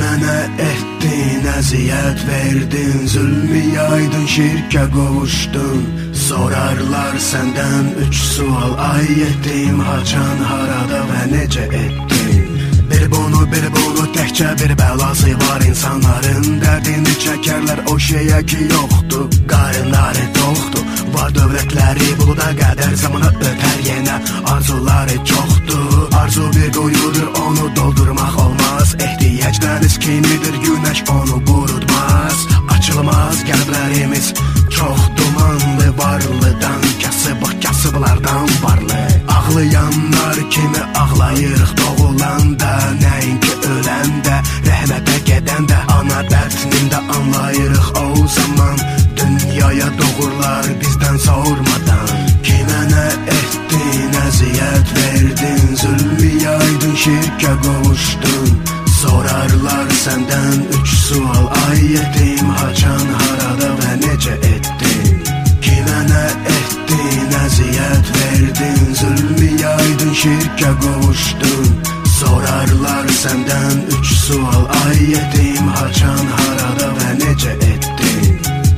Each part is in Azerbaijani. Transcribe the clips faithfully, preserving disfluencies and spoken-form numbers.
Mənə etdin, əziyyət verdin, zülmü yaydın, şirkə qovuşdun. Sorarlar səndən üç sual, ay etdim, haçan, harada və necə etdin. Bir bunu, bir bunu, təkcə bir bəlası var insanların. Dərdini çəkərlər o şeyə ki yoxdur, qarınları toxdur. Var dövlətləri buluda qədər, zamana ötər yenə, arzuları çoxdur. Arzu bir quyudur, onu doldurmaq olmaz. Ehtiyacdan iskinidir, günəş onu qurutmaz. Açılmaz qəlblərimiz çox dumanlı, varlıdan kasıb, kasıblardan varlı. Ağlayanlar kimi ağlayırıq doğulanda, nəinki öləndə, rəhmətə gedəndə, ana dərdində anlayırıq o zaman. Dünyaya doğurlar bizdən sormadan. Kimə nə etdin, əziyyət verdin, zülmü yaydın, şirkə qovuşdun. Sorarlar səndən üç sual, ay etdim, haçan, harada və necə etdin. Kimə nə etdin, əziyyət verdin, zülmü yaydın, şirkə qovuşdun. Sorarlar səndən üç sual, ay etdim, haçan, harada və necə etdin.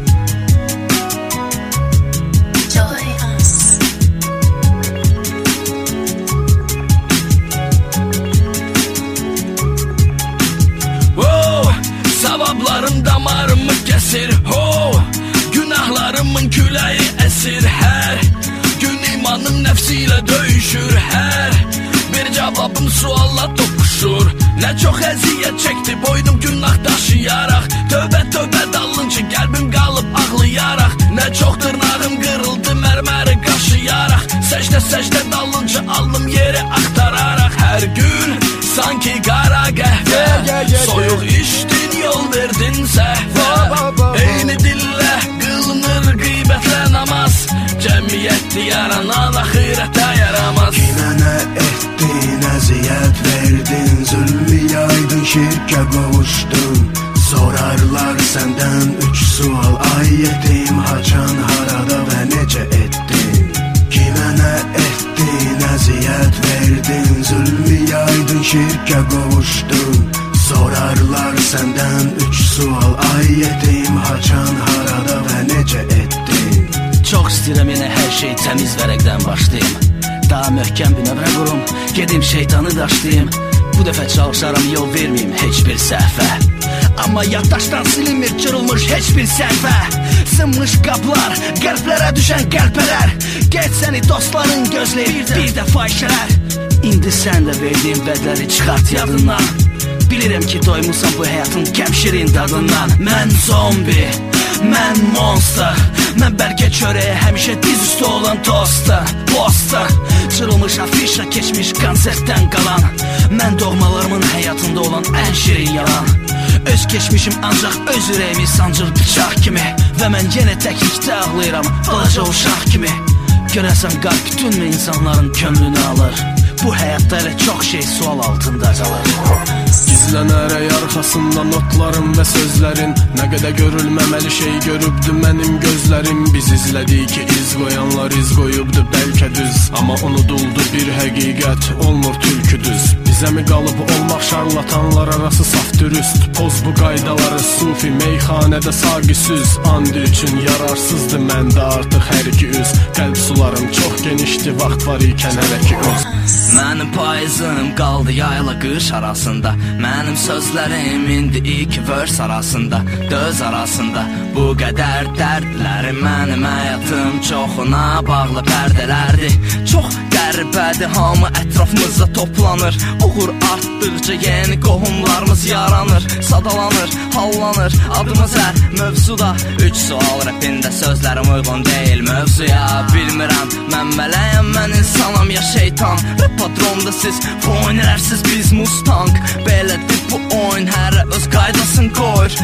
Savablarım damarımı kəsir, ho, günahlarımın küləyi əsir. Hər gün imanım nəfsi ilə döyüşür, hər bir cavabım sualla toqquşur. Nə çox əziyyət çəkdi boynum günah daşıyaraq, tövbə tövbə dalınca qəlbim qalıb ağlayaraq. Nə çox dırnağım qırıldı mərməri qaşıyaraq, səcdə səcdə dalınca alnım yeri axtararaq. Hər gün sanki qara qəhvə, soyuq içdin, yol verdin səhvə. Eyni dillə qılınır qeybətlə namaz, cəmiyyətli yaranan axirətə yaramaz. Kimə nə etdin, əziyyət verdin, zülmü yaydın, şirkə qovuşdun. Sorarlar səndən üç sual, ay etdim, haçan, harada və necə etdin. Kimə nə etdin, əziyyət verdin, zülmü yaydın, şirkə qovuşdun. Sorarlar səndən üç sual, ay etdim, haçan, harada və necə etdin. Çox istəyirəm yenə hər şey təmiz vərəqdən başlayım. Daha möhkəm bir növrə qurum, gedim şeytanı daşlayım. Bu dəfə çalışaram, yol verməyim heç bir səhvə. Amma yaddaşdan silinmir, cırılmış heç bir səhvə. Sınmış qaplar, qəlblərə düşən qəlpələr. Get səni dostların gözləyir, bir dəfə işələr. İndi sən də verdiyin vədləri çıxart yadından. Bilirəm ki doymusan bu həyatın kəmşirin dadından. Mən zombi, mən monster, mən bəlkə çörəyə həmişə diz üstü olan tosta, posta. Çırılmış afişa, keçmiş konsertdən qalan. Mən doğmalarımın həyatında olan ən şirin yalan. Öz keçmişim ancaq öz ürəyimi sancır bıçaq kimi. Və mən yenə təklikdə ağlayıram, balaca uşaq kimi. Görəsən qalb bütünmü insanların könlünü alır. Bu həyatda elə çox şey sual altında qalır. Gizlənərək arxasında notlarım və sözlərin. Nə qədər görülməməli şey görübdü mənim gözlərim. Biz izlədik ki iz qoyanlar iz qoyubdu bəlkə düz. Amma unuduldu bir həqiqət, olmur türkü düz. Bizə mi qalıb olmaq şarlatanlar arası saf dürüst. Poz bu qaydaları sufi meyxanədə saqisüz. And üçün yararsızdı məndə artıq hər iki üz. Qəlb sularım çox genişdi, vaxt var ikən hələ ki öz. Mənim payızım qaldı yayla qış arasında. Mənim sözlərim indi iki vers arasında, döz arasında. Bu qədər dərdlərim mənim həyatım çoxuna bağlı pərdələrdir. Çox qəribədir, hamı ətrafımızda toplanır. Uğur artdıqca yeni qohumlarımız yaranır, sadalanır, hallanır adımız hər mövzuda. Üç sual rapində sözlərim uyğun deyil mövzuya. Bilmirəm, mən mələyəm, mən insanam ya şeytan. Rap patronda siz, bu oyunlərsiz biz Mustang. Belədir bu oyun, hərə öz qaydasını qoyur.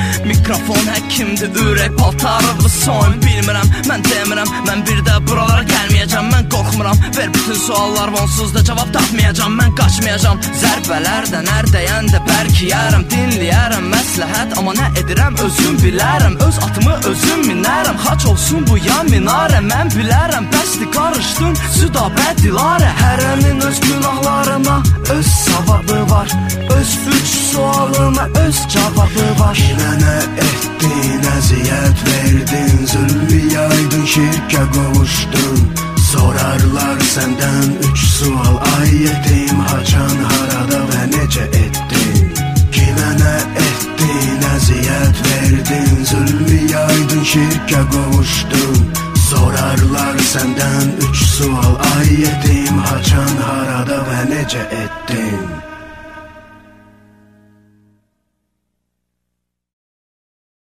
Mikrofon həkimdir, ürək paltarıdır soyun. Bilmirəm, mən demirəm, mən bir də buralara gəlməyəcəm. Mən qorxmuram, ver bütün suallar onsuz da cavab tapmayacam. Mən qaçmayacam, zərbələrdən hər dəyəndə bərkiyərəm. Dinləyərəm məsləhət, amma nə edirəm özüm bilərəm. Öz atımı özüm minərəm, xaç olsun bu yan minarə. Mən bilərəm, bəsdir qarışdın, südabə dilarə. Hərənin öz günahlarına öz savabı var, öz üç sualıma öz cavabı var. Kimə nə etdin, əziyyət verdin, zülmü yaydın, şirkə qovuşdun. Sorarlar səndən üç sual, ay yetim, haçan, harada və necə etdin? Kimə nə etdin, əziyyət verdin, zülmü yaydın, şirkə qovuşdun. Sorarlar səndən üç sual, ay yetim, haçan, harada və necə etdin?